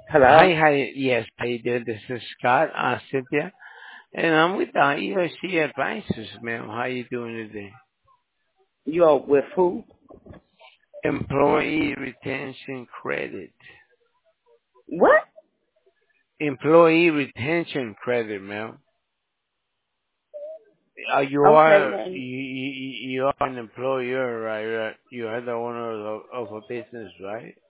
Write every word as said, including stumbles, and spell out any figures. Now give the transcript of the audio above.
Hello? Hi, hi. Yes, how you doing? This is Scott, uh, Cynthia, and I'm with uh, E O C Advisors, ma'am. How you doing today? You are with who? Employee retention credit. What? Employee retention credit, ma'am. Uh, you Okay, are then. you, you, you are an employer, right? Right? You are the owner of, of a business, right?